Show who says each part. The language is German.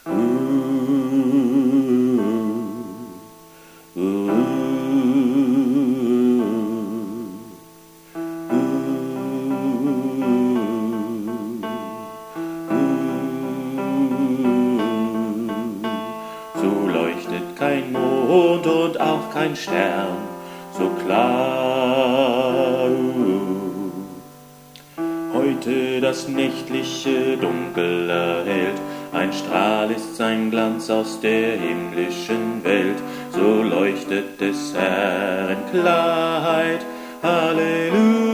Speaker 1: So leuchtet kein Mond und auch kein Stern so klar. Heute das nächtliche Dunkel erhellt, ein Strahl ist sein Glanz aus der himmlischen Welt. So leuchtet des Herrn Klarheit, Halleluja.